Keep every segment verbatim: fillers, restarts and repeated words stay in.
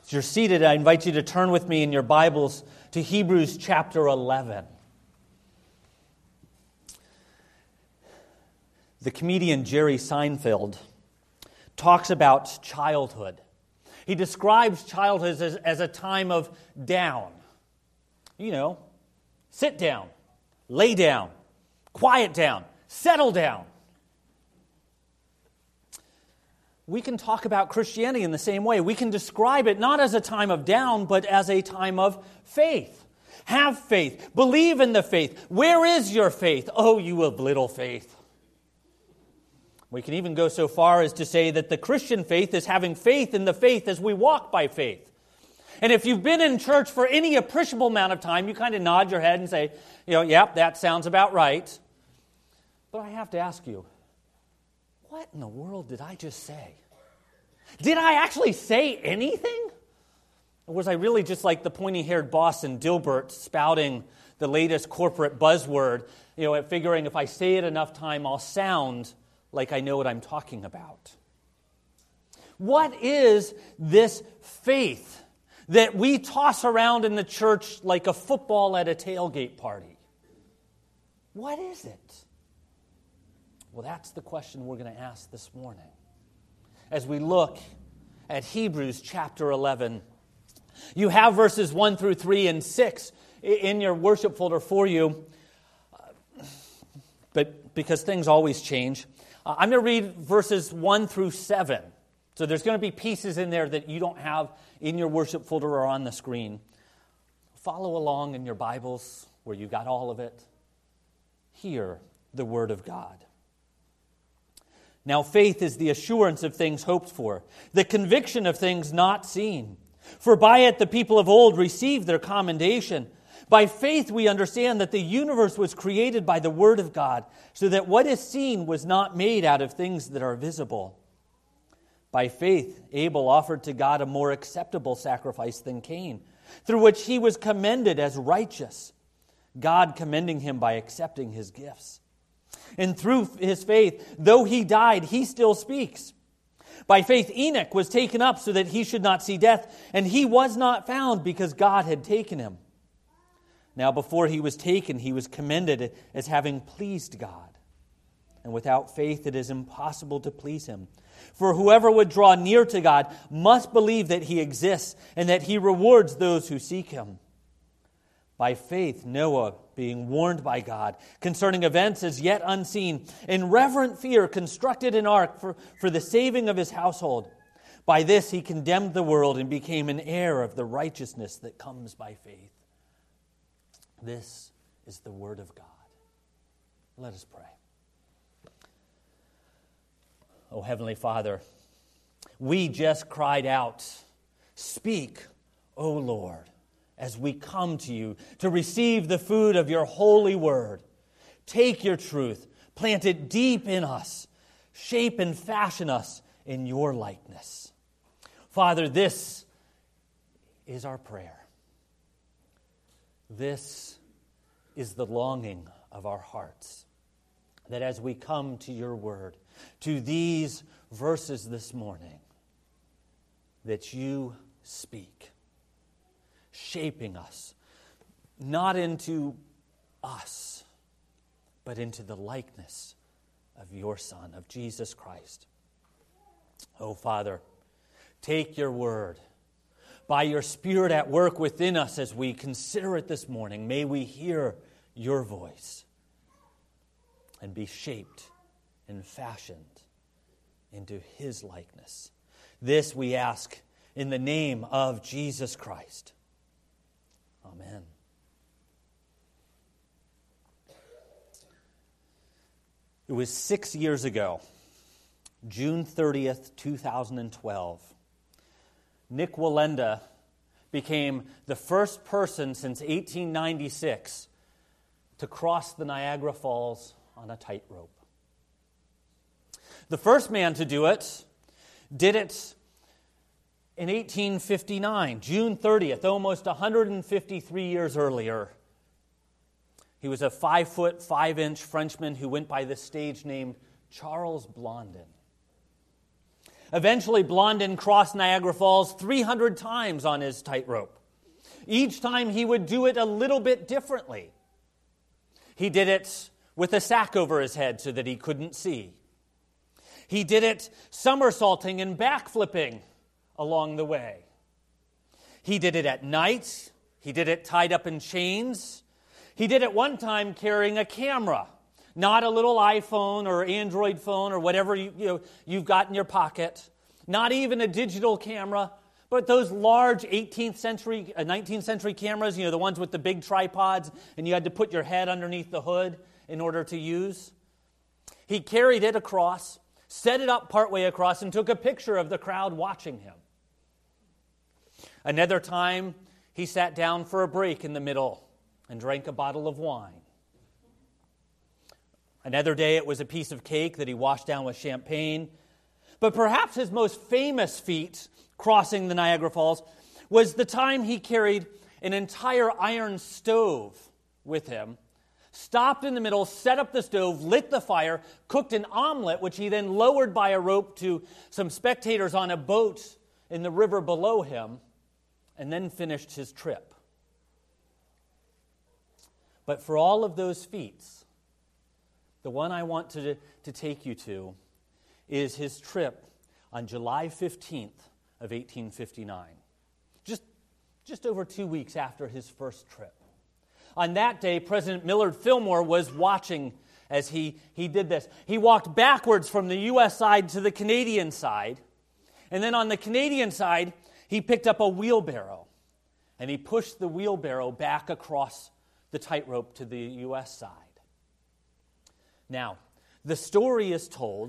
As you're seated, I invite you to turn with me in your Bibles to Hebrews chapter eleven. The comedian Jerry Seinfeld talks about childhood. He describes childhood as, as a time of down. You know, sit down, lay down, quiet down, settle down. We can talk about Christianity in the same way. We can describe it not as a time of down, but as a time of faith. Have faith. Believe in the faith. Where is your faith? Oh, you of little faith. We can even go so far as to say that the Christian faith is having faith in the faith as we walk by faith. And if you've been in church for any appreciable amount of time, you kind of nod your head and say, you know, yep, that sounds about right. But I have to ask you, what in the world did I just say? Did I actually say anything? Or was I really just like the pointy-haired boss in Dilbert spouting the latest corporate buzzword, you know, figuring if I say it enough time, I'll sound like I know what I'm talking about? What is this faith that we toss around in the church like a football at a tailgate party? What is it? Well, that's the question we're going to ask this morning as we look at Hebrews chapter eleven. You have verses one through three and six in your worship folder for you, but because things always change, I'm going to read verses one through seven. So there's going to be pieces in there that you don't have in your worship folder or on the screen. Follow along in your Bibles where you got all of it. Hear the Word of God. Now faith is the assurance of things hoped for, the conviction of things not seen. For by it the people of old received their commendation. By faith we understand that the universe was created by the Word of God, so that what is seen was not made out of things that are visible. By faith Abel offered to God a more acceptable sacrifice than Cain, through which he was commended as righteous, God commending him by accepting his gifts. And through his faith, though he died, he still speaks. By faith, Enoch was taken up so that he should not see death, and he was not found because God had taken him. Now before he was taken, he was commended as having pleased God. And without faith, it is impossible to please him. For whoever would draw near to God must believe that he exists and that he rewards those who seek him. By faith, Noah, being warned by God concerning events as yet unseen, in reverent fear constructed an ark for, for the saving of his household. By this he condemned the world and became an heir of the righteousness that comes by faith. This is the Word of God. Let us pray. Oh, Heavenly Father, we just cried out, "Speak, O Lord," as we come to you to receive the food of your holy word. Take your truth, plant it deep in us, shape and fashion us in your likeness. Father, this is our prayer. This is the longing of our hearts, that as we come to your word, to these verses this morning, that you speak, shaping us, not into us, but into the likeness of your Son, of Jesus Christ. Oh, Father, take your word. By your Spirit at work within us as we consider it this morning, may we hear your voice and be shaped and fashioned into his likeness. This we ask in the name of Jesus Christ. Amen. It was six years ago, June thirtieth, two thousand twelve. Nik Wallenda became the first person since eighteen ninety-six to cross the Niagara Falls on a tightrope. The first man to do it did it in eighteen fifty-nine, June thirtieth, almost one hundred fifty-three years earlier. He was a five foot, five inch Frenchman who went by the stage name Charles Blondin. Eventually, Blondin crossed Niagara Falls three hundred times on his tightrope. Each time he would do it a little bit differently. He did it with a sack over his head so that he couldn't see. He did it somersaulting and backflipping along the way. He did it at night. He did it tied up in chains. He did it one time carrying a camera, not a little iPhone or Android phone or whatever you, you know, you've got in your pocket, not even a digital camera, but those large eighteenth century, uh, nineteenth century cameras, you know, the ones with the big tripods, and you had to put your head underneath the hood in order to use. He carried it across, set it up partway across, and took a picture of the crowd watching him. Another time, he sat down for a break in the middle and drank a bottle of wine. Another day, it was a piece of cake that he washed down with champagne. But perhaps his most famous feat crossing the Niagara Falls was the time he carried an entire iron stove with him, stopped in the middle, set up the stove, lit the fire, cooked an omelet, which he then lowered by a rope to some spectators on a boat in the river below him, and then finished his trip. But for all of those feats, the one I want to, to take you to is his trip on July fifteenth of eighteen fifty-nine, just, just over two weeks after his first trip. On that day, President Millard Fillmore was watching as he, he did this. He walked backwards from the U S side to the Canadian side, and then on the Canadian side, he picked up a wheelbarrow, and he pushed the wheelbarrow back across the tightrope to the U S side. Now, the story is told,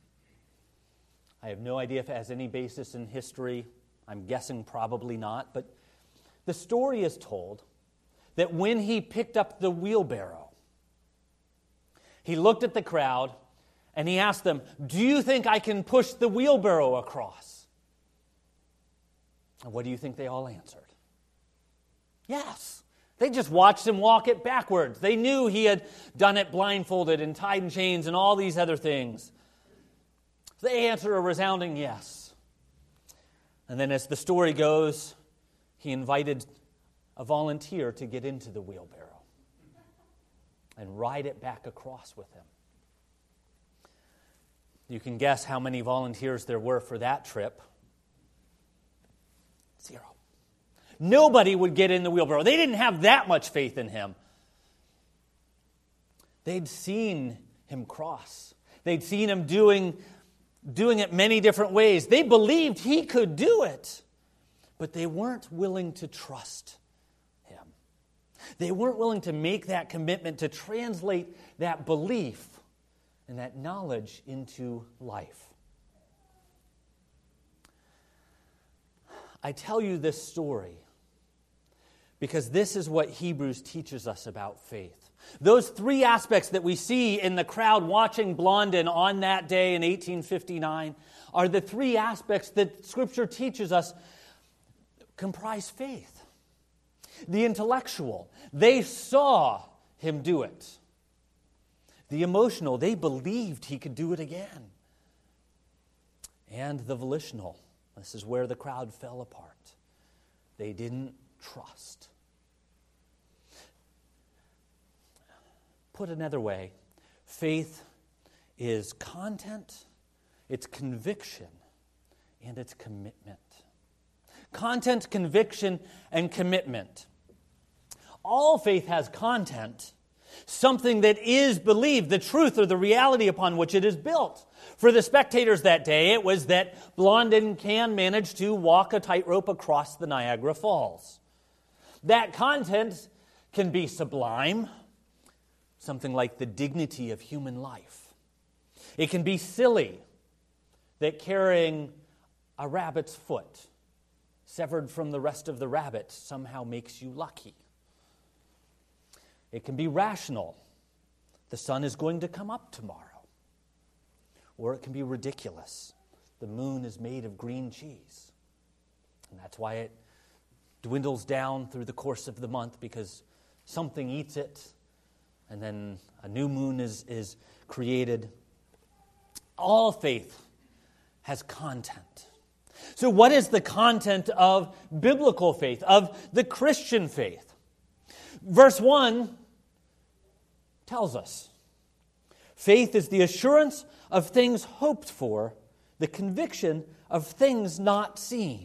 I have no idea if it has any basis in history. I'm guessing probably not. But the story is told that when he picked up the wheelbarrow, he looked at the crowd and he asked them, "Do you think I can push the wheelbarrow across?" And what do you think they all answered? Yes. They just watched him walk it backwards. They knew he had done it blindfolded and tied in chains and all these other things. They answered a resounding yes. And then as the story goes, he invited a volunteer to get into the wheelbarrow and ride it back across with him. You can guess how many volunteers there were for that trip. Zero. Nobody would get in the wheelbarrow. They didn't have that much faith in him. They'd seen him cross. They'd seen him doing doing it many different ways. They believed he could do it, but they weren't willing to trust him. They weren't willing to make that commitment to translate that belief and that knowledge into life. I tell you this story because this is what Hebrews teaches us about faith. Those three aspects that we see in the crowd watching Blondin on that day in eighteen fifty-nine are the three aspects that Scripture teaches us comprise faith. The intellectual, they saw him do it. The emotional, they believed he could do it again. And the volitional, this is where the crowd fell apart. They didn't trust. Put another way, faith is content, it's conviction, and it's commitment. Content, conviction, and commitment. All faith has content, something that is believed, the truth or the reality upon which it is built. For the spectators that day, it was that Blondin can manage to walk a tightrope across the Niagara Falls. That content can be sublime, something like the dignity of human life. It can be silly, that carrying a rabbit's foot severed from the rest of the rabbit somehow makes you lucky. It can be rational. The sun is going to come up tomorrow. Or it can be ridiculous. The moon is made of green cheese. And that's why it dwindles down through the course of the month, because something eats it, and then a new moon is, is created. All faith has content. So what is the content of biblical faith, of the Christian faith? Verse one tells us, faith is the assurance of things hoped for, the conviction of things not seen.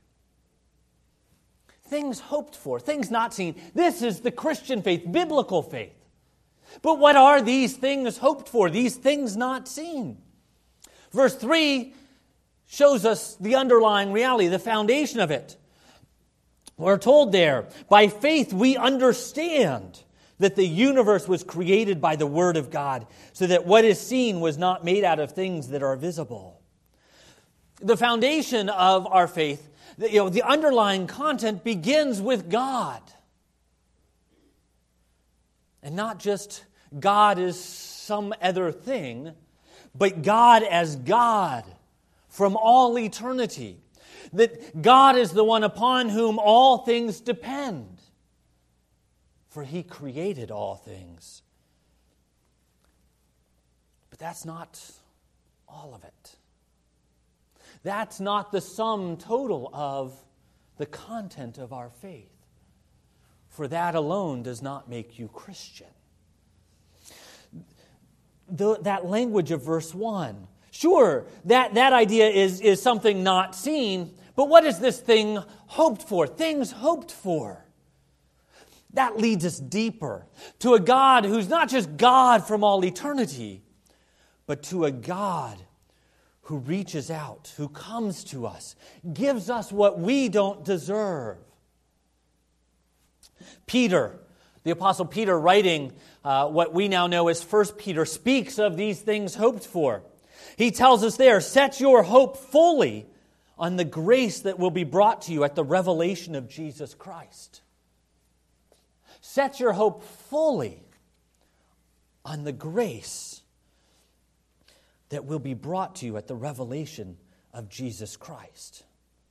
Things hoped for, things not seen. This is the Christian faith, biblical faith. But what are these things hoped for, these things not seen? Verse three shows us the underlying reality, the foundation of it. We're told there, by faith we understand that the universe was created by the Word of God, so that what is seen was not made out of things that are visible. The foundation of our faith, you know, the underlying content begins with God. And not just God as some other thing, but God as God from all eternity. That God is the one upon whom all things depend. For He created all things. But that's not all of it. That's not the sum total of the content of our faith. For that alone does not make you Christian. The, that language of verse one, sure, that, that idea is, is something not seen, but what is this thing hoped for? Things hoped for. That leads us deeper to a God who's not just God from all eternity, but to a God who reaches out, who comes to us, gives us what we don't deserve. Peter, the Apostle Peter, writing uh, what we now know as First Peter, speaks of these things hoped for. He tells us there, set your hope fully on the grace that will be brought to you at the revelation of Jesus Christ. Set your hope fully on the grace that will be brought to you at the revelation of Jesus Christ.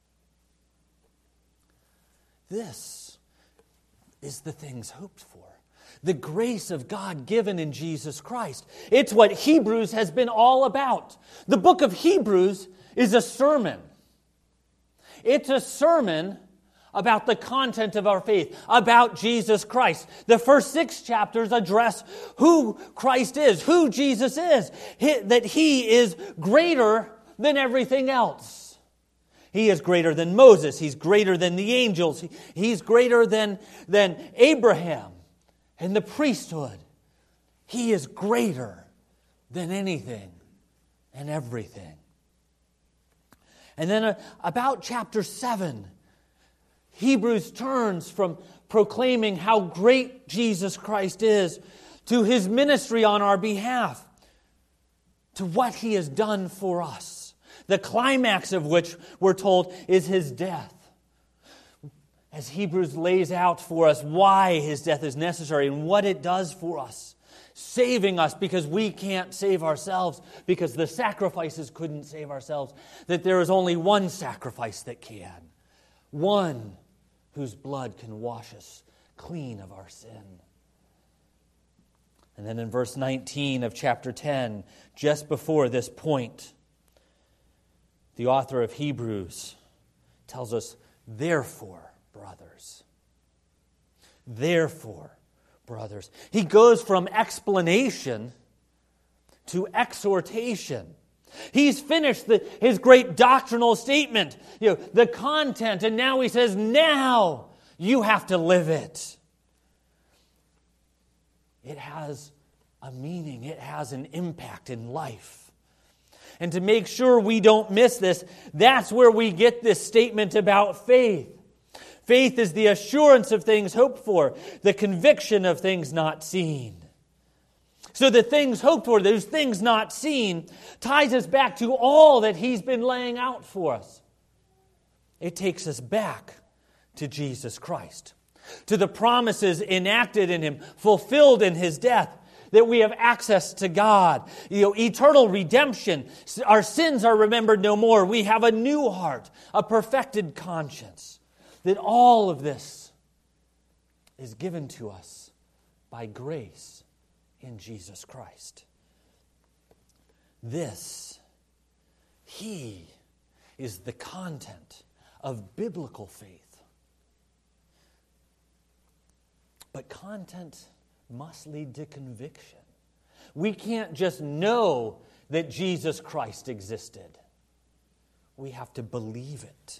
This is the things hoped for. The grace of God given in Jesus Christ. It's what Hebrews has been all about. The book of Hebrews is a sermon. It's a sermon about the content of our faith, about Jesus Christ. The first six chapters address who Christ is, who Jesus is, that He is greater than everything else. He is greater than Moses. He's greater than the angels. He's greater than, than Abraham and the priesthood. He is greater than anything and everything. And then uh, about chapter seven, Hebrews turns from proclaiming how great Jesus Christ is to His ministry on our behalf, to what He has done for us. The climax of which, we're told, is His death. As Hebrews lays out for us why His death is necessary and what it does for us. Saving us because we can't save ourselves, because the sacrifices couldn't save ourselves. That there is only one sacrifice that can. One whose blood can wash us clean of our sin. And then in verse nineteen of chapter ten, just before this point, the author of Hebrews tells us, therefore, brothers, therefore, brothers. He goes from explanation to exhortation. He's finished the, his great doctrinal statement, you know, the content, and now he says, now you have to live it. It has a meaning. It has an impact in life. And to make sure we don't miss this, that's where we get this statement about faith. Faith is the assurance of things hoped for, the conviction of things not seen. So the things hoped for, those things not seen, ties us back to all that He's been laying out for us. It takes us back to Jesus Christ, to the promises enacted in Him, fulfilled in His death, that we have access to God, you know, eternal redemption. Our sins are remembered no more. We have a new heart, a perfected conscience. That all of this is given to us by grace in Jesus Christ. This He is the content of biblical faith. But content must lead to conviction. We can't just know that Jesus Christ existed. We have to believe it.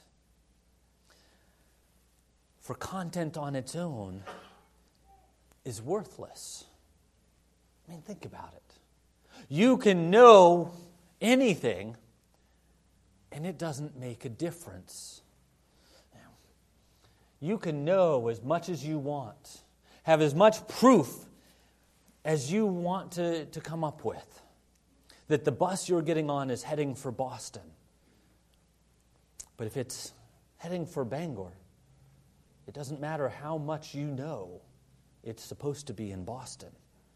For content on its own is worthless. I mean, think about it. You can know anything, and it doesn't make a difference. You can know as much as you want, have as much proof as you want to, to come up with, that the bus you're getting on is heading for Boston. But if it's heading for Bangor, it doesn't matter how much you know, it's supposed to be in Boston.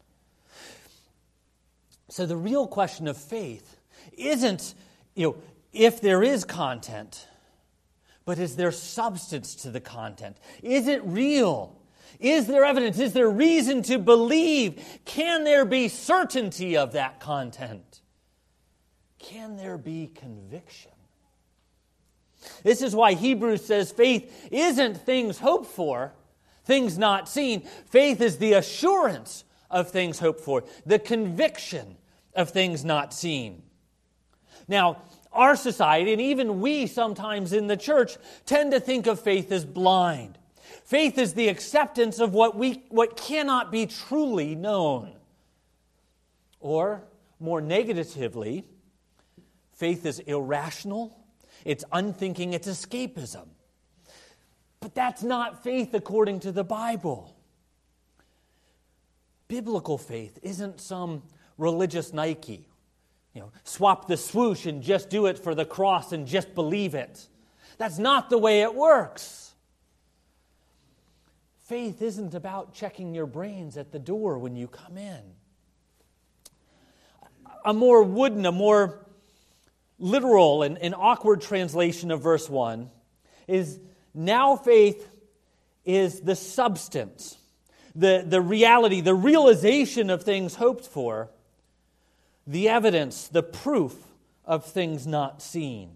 So the real question of faith isn't, you know, if there is content, but is there substance to the content? Is it real? Is there evidence? Is there reason to believe? Can there be certainty of that content? Can there be conviction? This is why Hebrews says faith isn't things hoped for, things not seen. Faith is the assurance of things hoped for, the conviction of things not seen. Now, our society, and even we sometimes in the church, tend to think of faith as blind. Faith is the acceptance of what we what cannot be truly known. Or, more negatively, faith is irrational, it's unthinking, it's escapism. But that's not faith according to the Bible. Biblical faith isn't some religious Nike. You know, swap the swoosh and just do it for the cross and just believe it. That's not the way it works. Faith isn't about checking your brains at the door when you come in. A more wooden, a more literal and, and awkward translation of verse one is, now faith is the substance, the, the reality, the realization of things hoped for, the evidence, the proof of things not seen.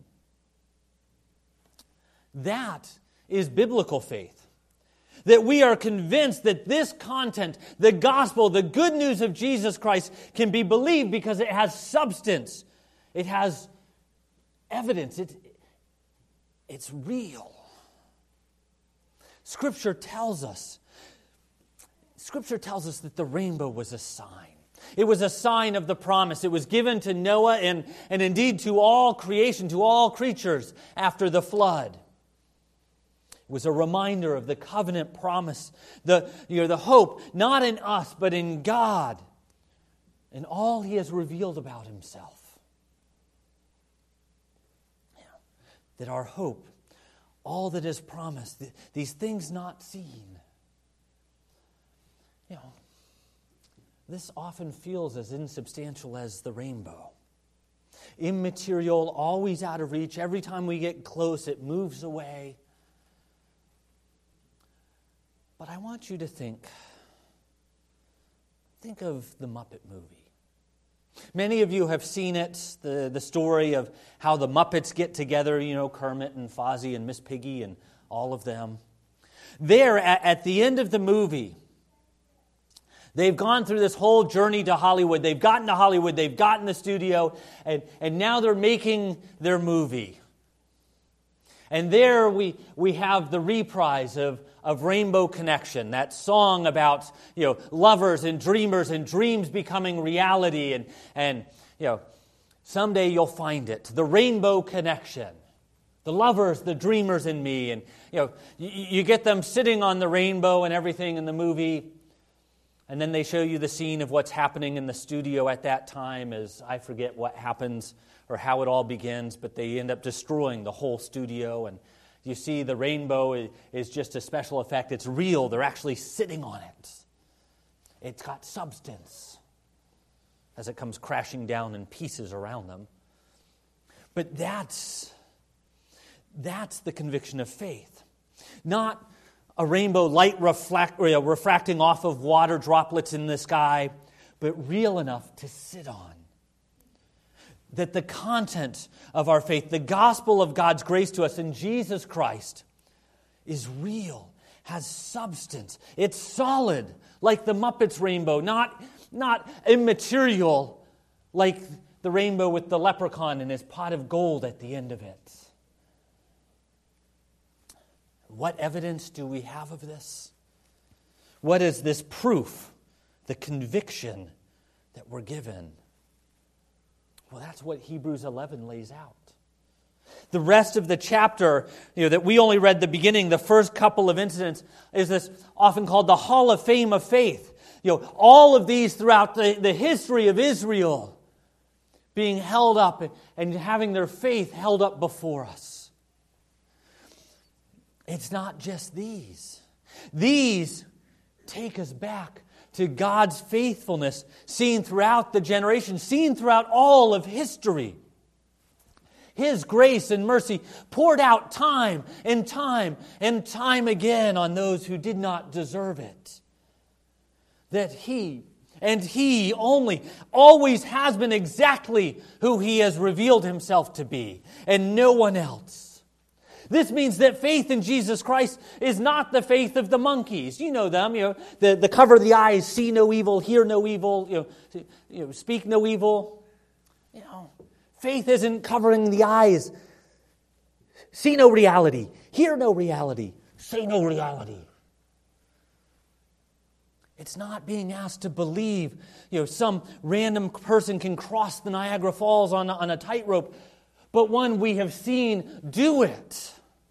That is biblical faith. That we are convinced that this content, the gospel, the good news of Jesus Christ, can be believed because it has substance. It has evidence. It, it's real. Scripture tells us, Scripture tells us that the rainbow was a sign. It was a sign of the promise. It was given to Noah and, and indeed to all creation, to all creatures after the flood. It was a reminder of the covenant promise, the, you know, the hope, not in us, but in God, and all He has revealed about Himself. Yeah. That our hope, all that is promised, these things not seen, you know, this often feels as insubstantial as the rainbow. Immaterial, always out of reach. Every time we get close, it moves away. But I want you to think, think of the Muppet movie. Many of you have seen it, the, the story of how the Muppets get together, you know, Kermit and Fozzie and Miss Piggy and all of them. There, at, at the end of the movie, they've gone through this whole journey to Hollywood. They've gotten to Hollywood. They've gotten the studio. And, and now they're making their movie. And there we, we have the reprise of, of Rainbow Connection, that song about, you know, lovers and dreamers and dreams becoming reality. And, and you know, someday you'll find it. The Rainbow Connection. The lovers, the dreamers in me. And, you know, you, you get them sitting on the rainbow and everything in the movie. And then they show you the scene of what's happening in the studio at that time, as I forget what happens or how it all begins, but they end up destroying the whole studio. And you see the rainbow is just a special effect. It's real. They're actually sitting on it. It's got substance as it comes crashing down in pieces around them. But that's, that's the conviction of faith. Not a rainbow light reflect, or, you know, refracting off of water droplets in the sky, but real enough to sit on. that the content of our faith, the gospel of God's grace to us in Jesus Christ, is real, has substance. It's solid, like the Muppets rainbow, not, not immaterial, like the rainbow with the leprechaun and his pot of gold at the end of it. What evidence do we have of this? What is this proof, the conviction that we're given? Well, that's what Hebrews eleven lays out. The rest of the chapter, you know, that we only read the beginning, the first couple of incidents, is this often called the Hall of Fame of faith. You know, all of these throughout the, the history of Israel being held up and having their faith held up before us. It's not just these. These take us back to God's faithfulness seen throughout the generations, seen throughout all of history. His grace and mercy poured out time and time and time again on those who did not deserve it. That He, and He only, always has been exactly who He has revealed Himself to be, and no one else. This means that faith in Jesus Christ is not the faith of the monkeys. You know them, you know, the, the cover of the eyes, see no evil, hear no evil, you know, you know, speak no evil. You know, faith isn't covering the eyes. See no reality, hear no reality, say no reality. It's not being asked to believe, you know, some random person can cross the Niagara Falls on, on a tightrope, but one we have seen do it.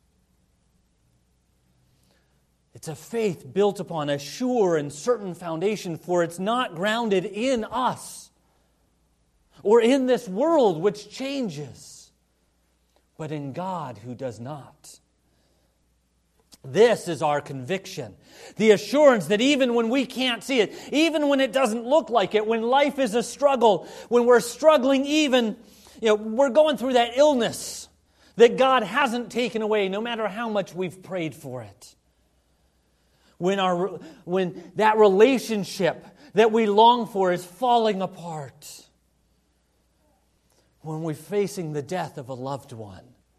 It's a faith built upon a sure and certain foundation, for it's not grounded in us or in this world which changes, but in God who does not. This is our conviction. The assurance that even when we can't see it, even when it doesn't look like it, when life is a struggle, when we're struggling even, you know, we're going through that illness that God hasn't taken away no matter how much we've prayed for it. When our when that relationship that we long for is falling apart. When we're facing the death of a loved one.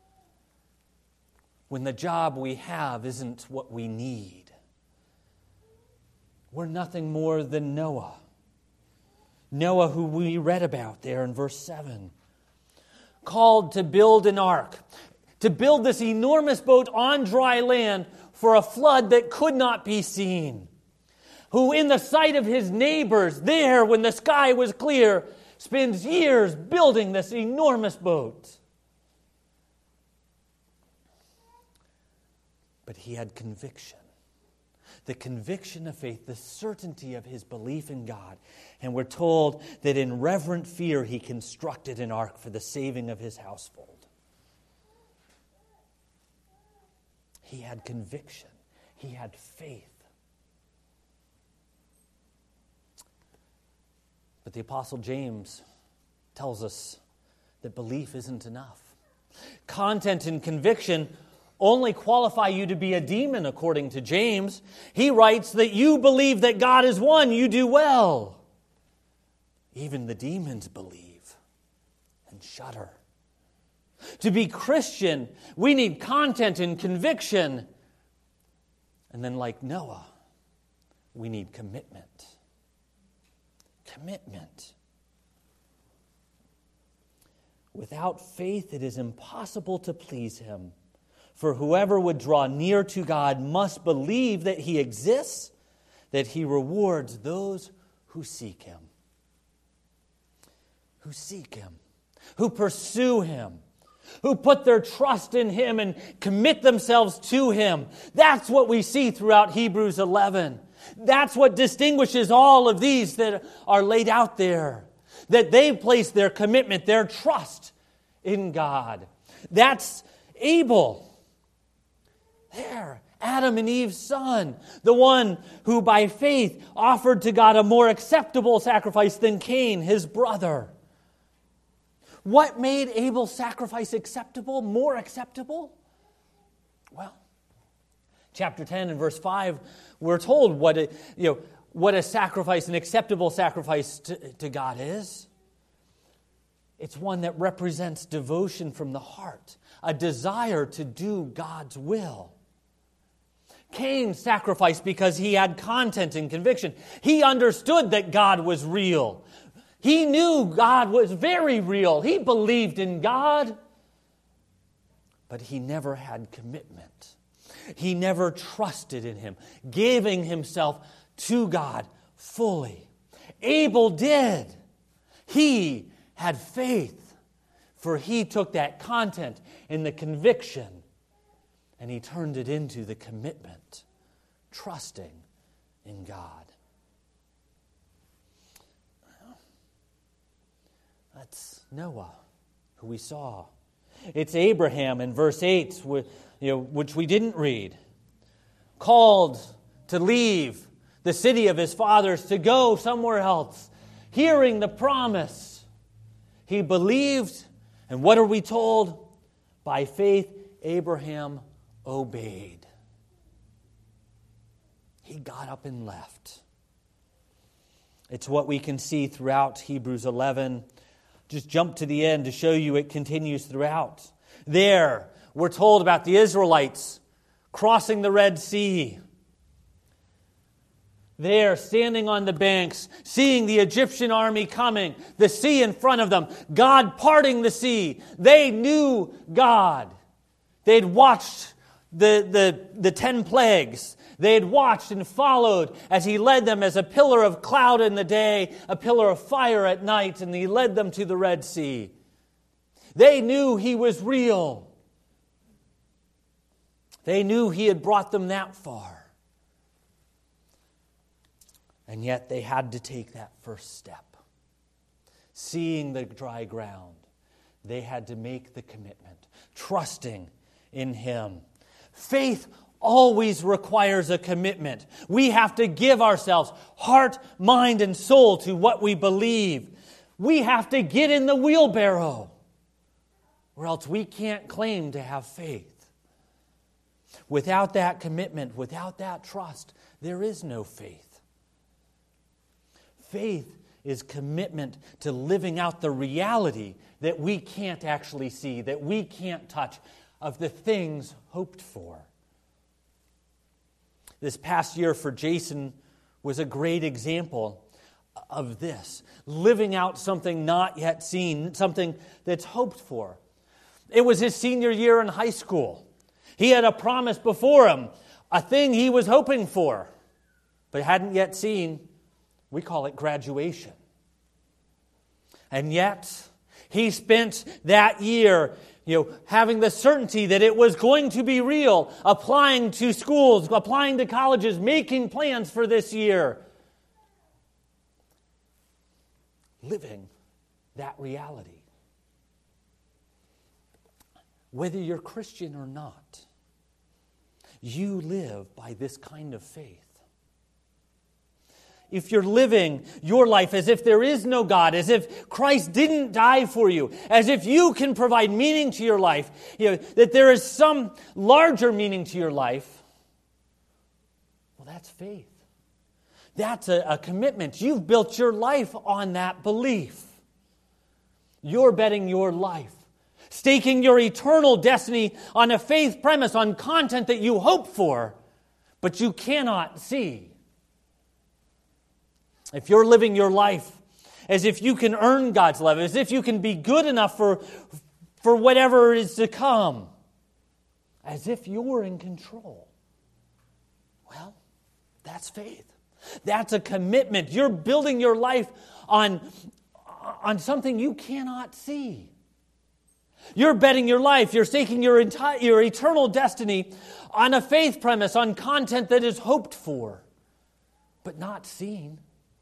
When the job we have isn't what we need. We're nothing more than Noah. Noah, who we read about there in verse seven. Called to build an ark. To build this enormous boat on dry land for a flood that could not be seen. Who in the sight of his neighbors there when the sky was clear spends years building this enormous boat. But he had conviction. The conviction of faith, the certainty of his belief in God. And we're told that in reverent fear he constructed an ark for the saving of his household. He had conviction. He had faith. But the Apostle James tells us that belief isn't enough. Content and conviction only qualify you to be a demon, according to James. He writes that you believe that God is one, you do well. Even the demons believe and shudder. To be Christian, we need content and conviction. And then like Noah, we need commitment. Commitment. Without faith, it is impossible to please Him. For whoever would draw near to God must believe that He exists, that He rewards those who seek Him. Who seek Him. Who pursue Him. Who put their trust in Him and commit themselves to Him. That's what we see throughout Hebrews eleven. That's what distinguishes all of these that are laid out there. That they place their commitment, their trust in God. That's Abel. There, Adam and Eve's son. The one who by faith offered to God a more acceptable sacrifice than Cain, his brother. What made Abel's sacrifice acceptable, more acceptable? Well, chapter ten and verse five, we're told what a, you know, what a sacrifice, an acceptable sacrifice to, to God is. It's one that represents devotion from the heart, a desire to do God's will. Cain sacrificed because he had content and conviction. He understood that God was real. He knew God was very real. He believed in God. But he never had commitment. He never trusted in Him, giving himself to God fully. Abel did. He had faith, for he took that content and the conviction and he turned it into the commitment, trusting in God. That's Noah, who we saw. It's Abraham in verse eight, you know, which we didn't read, called to leave the city of his fathers to go somewhere else, hearing the promise. He believed, and what are we told? By faith, Abraham obeyed. He got up and left. It's what we can see throughout Hebrews eleven. Just jump to the end to show you it continues throughout. There, we're told about the Israelites crossing the Red Sea. There, standing on the banks, seeing the Egyptian army coming, the sea in front of them, God parting the sea. They knew God. They'd watched the, the, the ten plagues. They had watched and followed as He led them as a pillar of cloud in the day, a pillar of fire at night, and He led them to the Red Sea. They knew He was real. They knew He had brought them that far. And yet they had to take that first step. Seeing the dry ground, they had to make the commitment, trusting in Him. Faith always requires a commitment. We have to give ourselves heart, mind, and soul to what we believe. We have to get in the wheelbarrow, or else we can't claim to have faith. Without that commitment, without that trust, there is no faith. Faith is commitment to living out the reality that we can't actually see, that we can't touch, of the things hoped for. This past year for Jason was a great example of this. Living out something not yet seen, something that's hoped for. It was his senior year in high school. He had a promise before him, a thing he was hoping for, but hadn't yet seen. We call it graduation. And yet, he spent that year, you know, having the certainty that it was going to be real, applying to schools, applying to colleges, making plans for this year. Living that reality. Whether you're Christian or not, you live by this kind of faith. If you're living your life as if there is no God, as if Christ didn't die for you, as if you can provide meaning to your life, you know, that there is some larger meaning to your life, well, that's faith. That's a, a commitment. You've built your life on that belief. You're betting your life, staking your eternal destiny on a faith premise, on content that you hope for, but you cannot see. If you're living your life as if you can earn God's love, as if you can be good enough for, for whatever is to come, as if you're in control, well, that's faith. That's a commitment. You're building your life on, on something you cannot see. You're betting your life, you're staking your entire, your eternal destiny on a faith premise, on content that is hoped for, but not seen.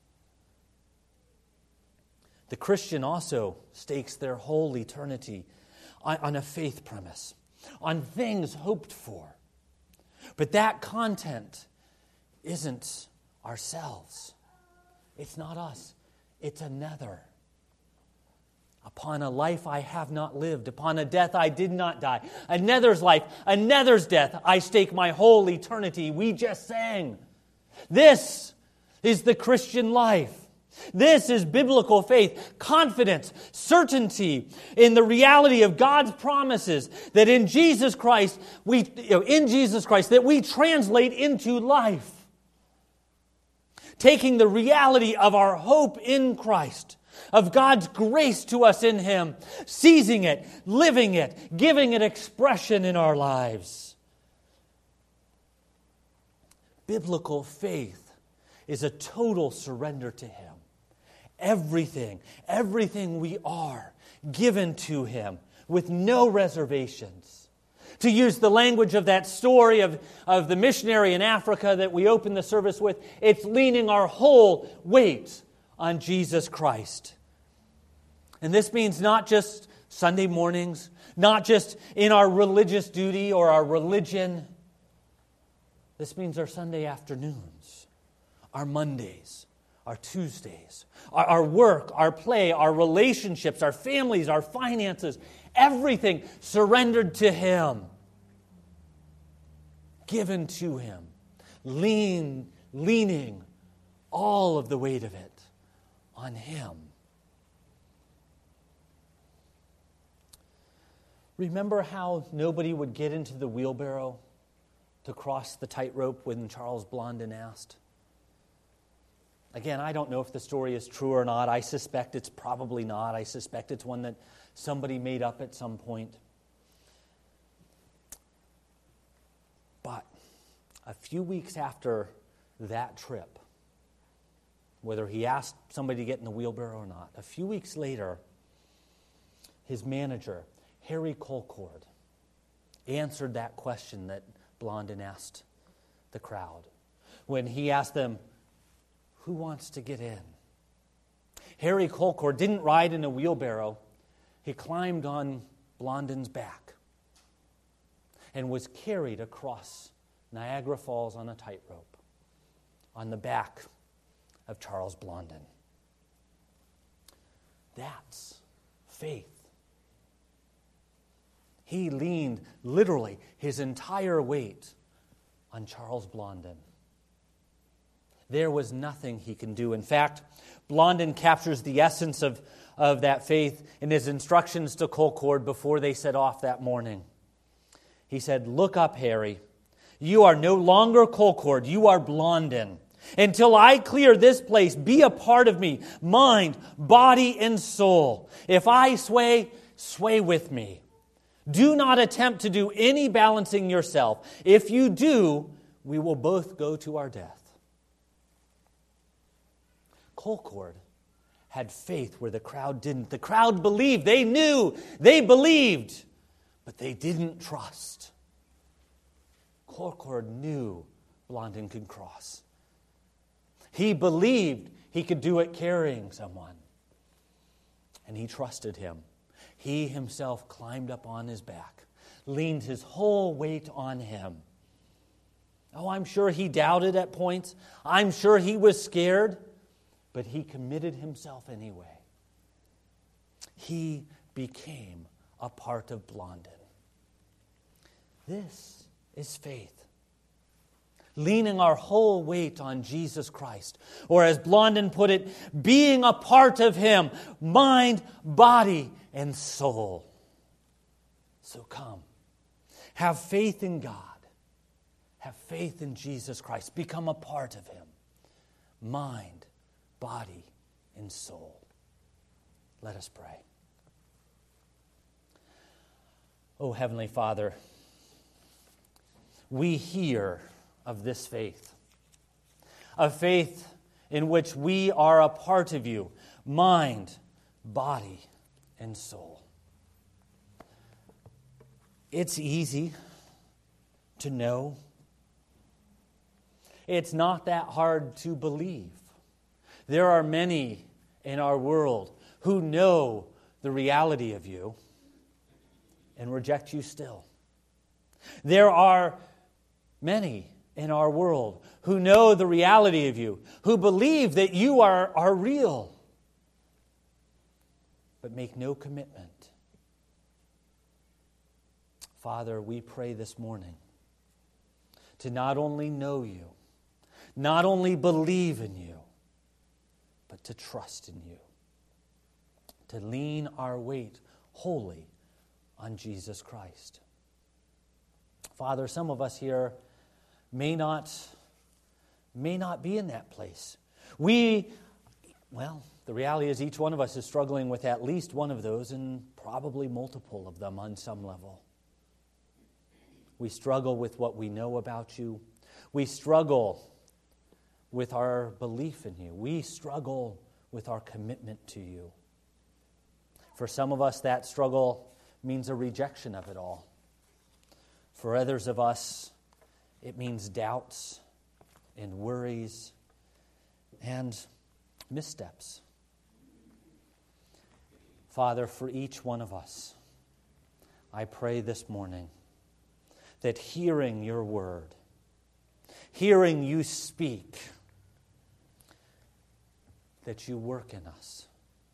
The Christian also stakes their whole eternity on, on a faith premise, on things hoped for. But that content isn't ourselves. It's not us. It's another. Upon a life I have not lived, upon a death I did not die, another's life, another's death, I stake my whole eternity. We just sang. This is the Christian life. This is biblical faith, confidence, certainty in the reality of God's promises that in Jesus Christ, we you know, in Jesus Christ that we translate into life. Taking the reality of our hope in Christ, of God's grace to us in Him, seizing it, living it, giving it expression in our lives. Biblical faith is a total surrender to Him. Everything, everything we are, given to Him with no reservations. To use the language of that story of, of the missionary in Africa that we opened the service with, it's leaning our whole weight on Jesus Christ. And this means not just Sunday mornings, not just in our religious duty or our religion. This means our Sunday afternoons, our Mondays, our Tuesdays, our, our work, our play, our relationships, our families, our finances, everything surrendered to Him, given to Him, lean, leaning all of the weight of it on Him. Remember how nobody would get into the wheelbarrow to cross the tightrope when Charles Blondin asked? Again, I don't know if the story is true or not. I suspect it's probably not. I suspect it's one that somebody made up at some point. But a few weeks after that trip, whether he asked somebody to get in the wheelbarrow or not, a few weeks later, his manager, Harry Colcord, answered that question that Blondin asked the crowd when he asked them, "Who wants to get in?" Harry Colcord didn't ride in a wheelbarrow. He climbed on Blondin's back and was carried across Niagara Falls on a tightrope on the back of Charles Blondin. That's faith. He leaned literally his entire weight on Charles Blondin. There was nothing he can do. In fact, Blondin captures the essence of, of that faith in his instructions to Colcord before they set off that morning. He said, "Look up, Harry. You are no longer Colcord. You are Blondin. Until I clear this place, be a part of me, mind, body, and soul. If I sway, sway with me. Do not attempt to do any balancing yourself. If you do, we will both go to our death." Colcord had faith where the crowd didn't. The crowd believed. They knew. They believed. But they didn't trust. Colcord knew Blondin could cross. He believed he could do it carrying someone. And he trusted him. He himself climbed up on his back, leaned his whole weight on him. Oh, I'm sure he doubted at points. I'm sure he was scared. But he committed himself anyway. He became a part of Blondin. This is faith. Leaning our whole weight on Jesus Christ. Or as Blondin put it, being a part of Him, mind, body, and soul. So come, have faith in God. Have faith in Jesus Christ. Become a part of Him. Mind, body, and soul. Let us pray. Oh, Heavenly Father, we hear of this faith, a faith in which we are a part of You, mind, body, and soul. It's easy to know. It's not that hard to believe. There are many in our world who know the reality of You and reject You still. There are many in our world who know the reality of You, who believe that You are, are real, but make no commitment. Father, we pray this morning to not only know You, not only believe in You, but to trust in you, to lean our weight wholly on Jesus Christ. Father, some of us here may not, may not be in that place. We, well, the reality is each one of us is struggling with at least one of those and probably multiple of them on some level. We struggle with what we know about you. We struggle with our belief in you. We struggle with our commitment to you. For some of us, that struggle means a rejection of it all. For others of us, it means doubts and worries and missteps. Father, for each one of us, I pray this morning that hearing your word, hearing you speak, that you work in us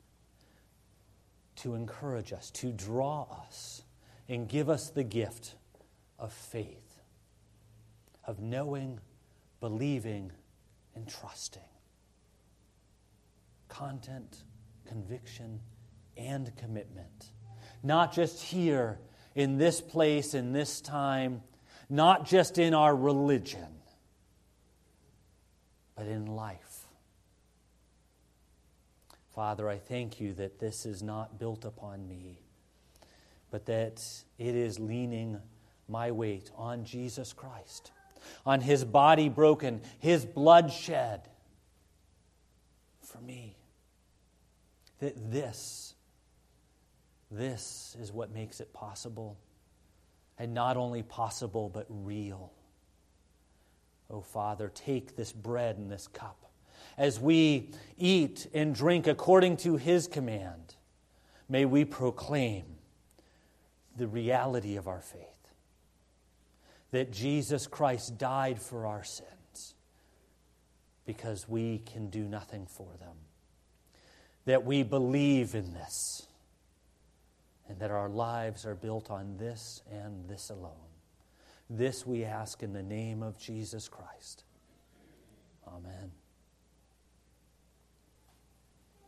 to encourage us, to draw us, and give us the gift of faith, of knowing, believing, and trusting. Content, conviction, and commitment. Not just here, in this place, in this time, not just in our religion, but in life. Father, I thank you that this is not built upon me, but that it is leaning my weight on Jesus Christ, on his body broken, his blood shed for me. That this, this is what makes it possible. And not only possible, but real. Oh, Father, take this bread and this cup as we eat and drink according to his command. May we proclaim the reality of our faith. That Jesus Christ died for our sins because we can do nothing for them. That we believe in this and that our lives are built on this and this alone. This we ask in the name of Jesus Christ. Amen.